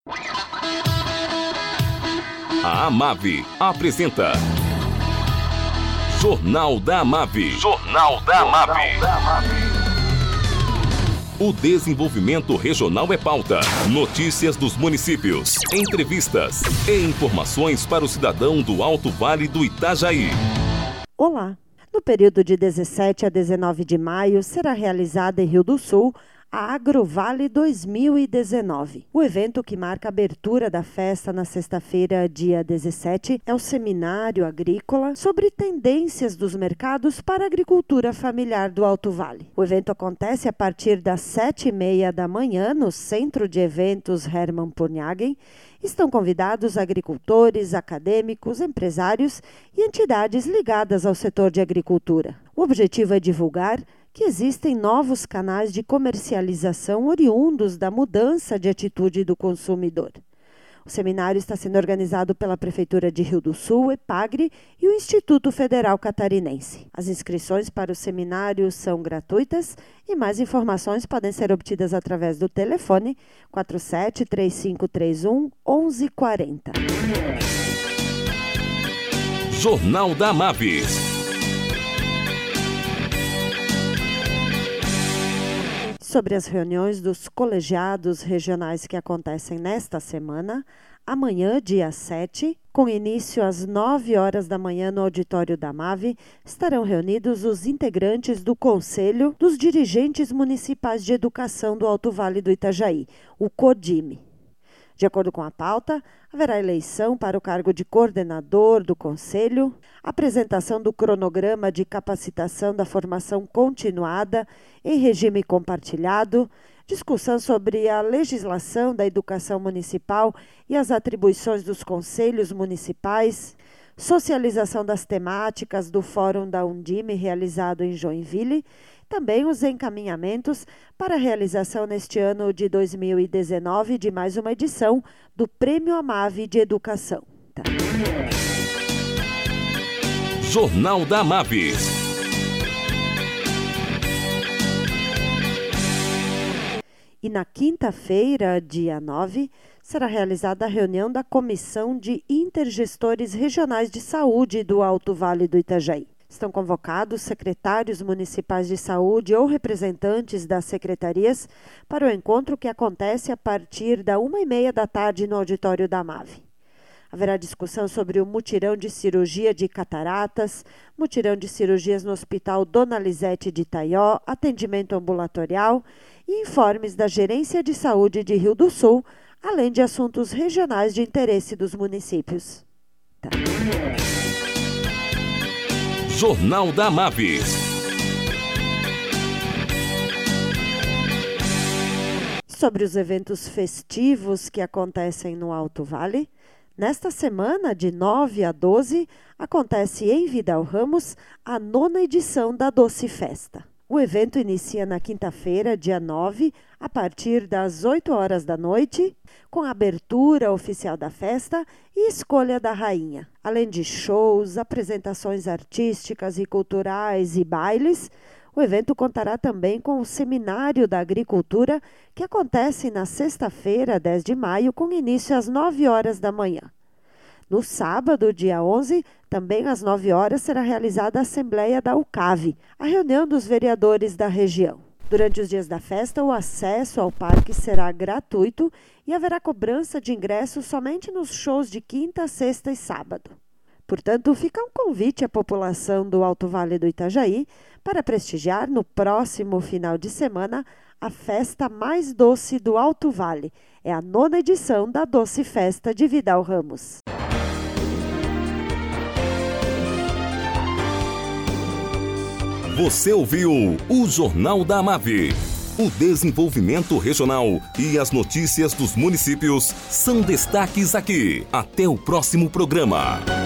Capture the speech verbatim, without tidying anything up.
A Amave apresenta Jornal da Amave. Jornal da Amave. O desenvolvimento regional é pauta. Notícias dos municípios, entrevistas e informações para o cidadão do Alto Vale do Itajaí. Olá! No período de dezessete a dezenove de maio, será realizada em Rio do Sul a Agrovale dois mil e dezenove. O evento que marca a abertura da festa na sexta-feira, dia dezessete, é o Seminário Agrícola sobre tendências dos mercados para a agricultura familiar do Alto Vale. O evento acontece a partir das sete e meia da manhã no Centro de Eventos Hermann Purnhagen. Estão convidados agricultores, acadêmicos, empresários e entidades ligadas ao setor de agricultura. O objetivo é divulgar que existem novos canais de comercialização oriundos da mudança de atitude do consumidor. O seminário está sendo organizado pela Prefeitura de Rio do Sul, EPAGRE e o Instituto Federal Catarinense. As inscrições para o seminário são gratuitas e mais informações podem ser obtidas através do telefone quatro sete três cinco três um um um quatro zero. Jornal da Amave. Sobre as reuniões dos colegiados regionais que acontecem nesta semana, amanhã, dia sete, com início às nove horas da manhã no auditório da Amave, estarão reunidos os integrantes do Conselho dos Dirigentes Municipais de Educação do Alto Vale do Itajaí, o CODIME. De acordo com a pauta, haverá eleição para o cargo de coordenador do Conselho, apresentação do cronograma de capacitação da formação continuada em regime compartilhado, discussão sobre a legislação da educação municipal e as atribuições dos conselhos municipais, socialização das temáticas do Fórum da Undime realizado em Joinville, também os encaminhamentos para a realização neste ano de dois mil e dezenove de mais uma edição do Prêmio Amave de Educação. Tá. Jornal da Amave. E na quinta-feira, dia nove, será realizada a reunião da Comissão de Intergestores Regionais de Saúde do Alto Vale do Itajaí. Estão convocados secretários municipais de saúde ou representantes das secretarias para o encontro que acontece a partir da uma e meia da tarde no auditório da Amave. Haverá discussão sobre o mutirão de cirurgia de cataratas, mutirão de cirurgias no Hospital Dona Lisete de Itaió, atendimento ambulatorial e informes da Gerência de Saúde de Rio do Sul, além de assuntos regionais de interesse dos municípios. Tá. Jornal da Amave. Sobre os eventos festivos que acontecem no Alto Vale, nesta semana, de nove a doze, acontece em Vidal Ramos a nona edição da Doce Festa. O evento inicia na quinta-feira, dia nove, a partir das oito horas da noite, com a abertura oficial da festa e escolha da rainha. Além de shows, apresentações artísticas e culturais e bailes, o evento contará também com o Seminário da Agricultura, que acontece na sexta-feira, dez de maio, com início às nove horas da manhã. No sábado, dia onze, também às nove horas, será realizada a Assembleia da U C A V, a reunião dos vereadores da região. Durante os dias da festa, o acesso ao parque será gratuito e haverá cobrança de ingressos somente nos shows de quinta, sexta e sábado. Portanto, fica um convite à população do Alto Vale do Itajaí para prestigiar no próximo final de semana a festa mais doce do Alto Vale. É a nona edição da Doce Festa de Vidal Ramos. Você ouviu o Jornal da Amave. O desenvolvimento regional e as notícias dos municípios são destaques aqui. Até o próximo programa.